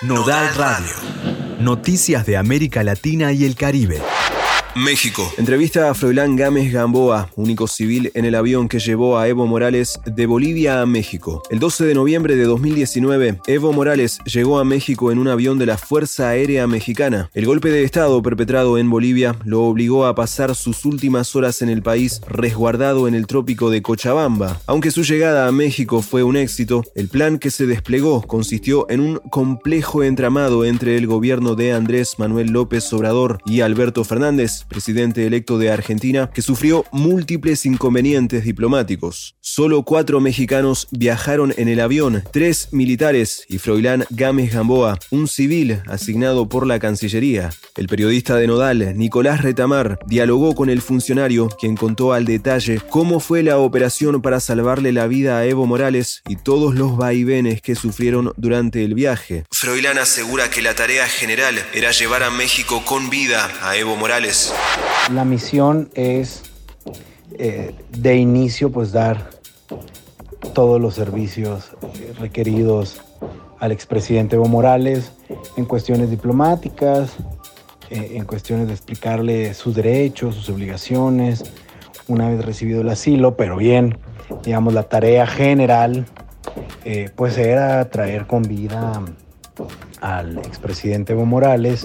Nodal Radio. Noticias de América Latina y el Caribe. México. Entrevista a Froilán Gámez Gamboa, único civil en el avión que llevó a Evo Morales de Bolivia a México. El 12 de noviembre de 2019, Evo Morales llegó a México en un avión de la Fuerza Aérea Mexicana. El golpe de Estado perpetrado en Bolivia lo obligó a pasar sus últimas horas en el país resguardado en el trópico de Cochabamba. Aunque su llegada a México fue un éxito, el plan que se desplegó consistió en un complejo entramado entre el gobierno de Andrés Manuel López Obrador y Alberto Fernández, presidente electo de Argentina, que sufrió múltiples inconvenientes diplomáticos. Solo 4 mexicanos viajaron en el avión, 3 militares y Froilán Gámez Gamboa, un civil asignado por la Cancillería. El periodista de Nodal, Nicolás Retamar, dialogó con el funcionario, quien contó al detalle cómo fue la operación para salvarle la vida a Evo Morales y todos los vaivenes que sufrieron durante el viaje. Froilán asegura que la tarea general era llevar a México con vida a Evo Morales. La misión es de inicio pues dar todos los servicios requeridos al expresidente Evo Morales en cuestiones diplomáticas, en cuestiones de explicarle sus derechos, sus obligaciones, una vez recibido el asilo, pero bien, digamos, la tarea general pues era traer con vida al expresidente Evo Morales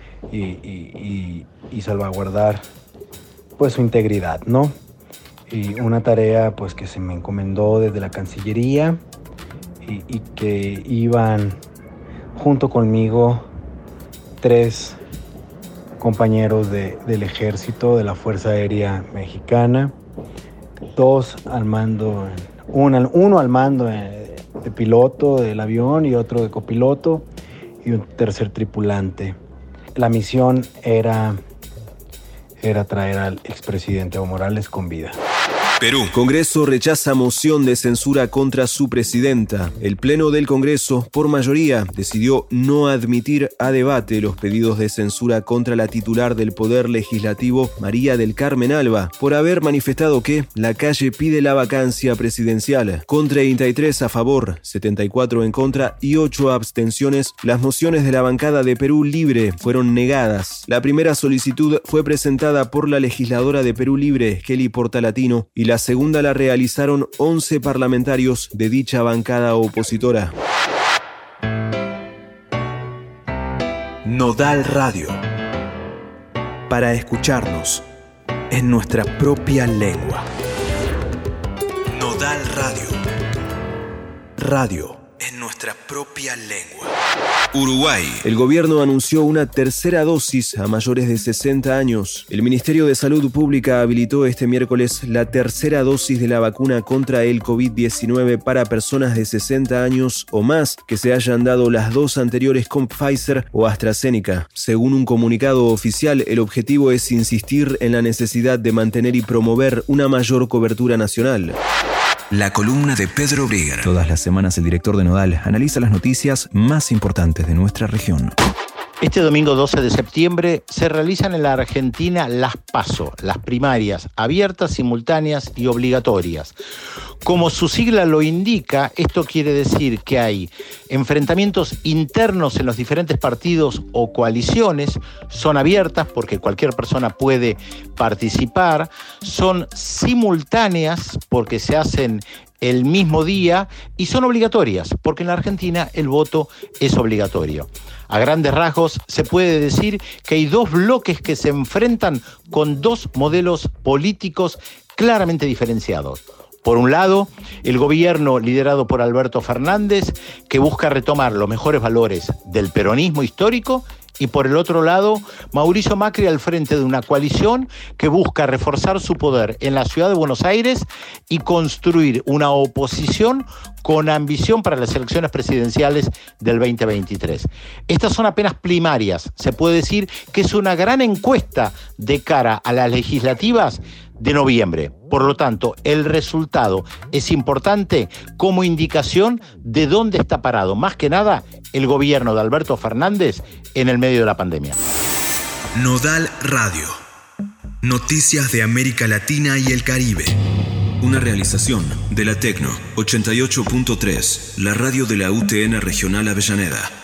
y salvaguardar pues su integridad, ¿no? Y una tarea pues que se me encomendó desde la Cancillería y que iban junto conmigo 3 compañeros del ejército, de la Fuerza Aérea Mexicana, 2 al mando, uno al mando de piloto del avión y otro de copiloto y un tercer tripulante. La misión era traer al expresidente Evo Morales con vida. Perú. Congreso rechaza moción de censura contra su presidenta. El Pleno del Congreso, por mayoría, decidió no admitir a debate los pedidos de censura contra la titular del Poder Legislativo, María del Carmen Alba, por haber manifestado que la calle pide la vacancia presidencial. Con 33 a favor, 74 en contra y 8 abstenciones, las mociones de la bancada de Perú Libre fueron negadas. La primera solicitud fue presentada por la legisladora de Perú Libre, Kelly Portalatino, y la segunda la realizaron 11 parlamentarios de dicha bancada opositora. Nodal Radio. Para escucharnos en nuestra propia lengua. Nodal Radio. Radio en nuestra propia lengua. Uruguay. El gobierno anunció una tercera dosis a mayores de 60 años. El Ministerio de Salud Pública habilitó este miércoles la tercera dosis de la vacuna contra el COVID-19 para personas de 60 años o más que se hayan dado las 2 anteriores con Pfizer o AstraZeneca. Según un comunicado oficial, el objetivo es insistir en la necesidad de mantener y promover una mayor cobertura nacional. La columna de Pedro Brigger. Todas las semanas el director de Nodal analiza las noticias más importantes de nuestra región. Este domingo 12 de septiembre se realizan en la Argentina las PASO, las primarias abiertas, simultáneas y obligatorias. Como su sigla lo indica, esto quiere decir que hay enfrentamientos internos en los diferentes partidos o coaliciones, son abiertas porque cualquier persona puede participar, son simultáneas porque se hacen el mismo día y son obligatorias porque en la Argentina el voto es obligatorio. A grandes rasgos se puede decir que hay 2 bloques que se enfrentan con 2 modelos políticos claramente diferenciados. Por un lado, el gobierno liderado por Alberto Fernández, que busca retomar los mejores valores del peronismo histórico, y por el otro lado, Mauricio Macri al frente de una coalición que busca reforzar su poder en la ciudad de Buenos Aires y construir una oposición con ambición para las elecciones presidenciales del 2023. Estas son apenas primarias. Se puede decir que es una gran encuesta de cara a las legislativas de noviembre. Por lo tanto, el resultado es importante como indicación de dónde está parado, más que nada, el gobierno de Alberto Fernández en el medio de la pandemia. Nodal Radio. Noticias de América Latina y el Caribe. Una realización de la Tecno 88.3, la radio de la UTN Regional Avellaneda.